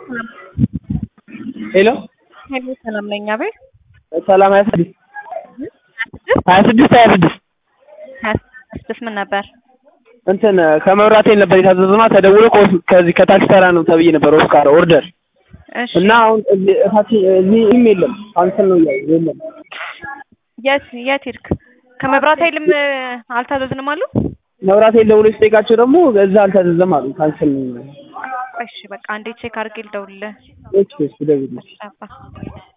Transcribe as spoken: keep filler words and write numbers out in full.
ሄሎ ሄሎ ሰላም ነኝ። አቤት ሰላም ሀያ ስድስት ሀያ ስድስት ሀያ ስድስት ሀያ ስድስት ምን ነበር? እንትን ከመብራት ኃይል ነበር የታዘዝነው ተደውሎ ከዚህ ከታክሲ ተራ ነው ተብዬ ነበር ኦስካር ኦርደር እሺ እና አሁን እዚህ ታክሲ እዚህም የለም ካንሰል ነው ያለው የለም። የት የት ሄድክ? ከመብራት ኃይልም አልታዘዝንም አሉ። መብራት ኃይል ደውሎ ሲጠይቃቸው ደግሞ እዛ አልታዘዘም አሉ ካንሰል ነው። እሺ በቃ አንዴ ቼክ አድርጌ ልደውልልህ። እሺ እሺ ደውልልኝ።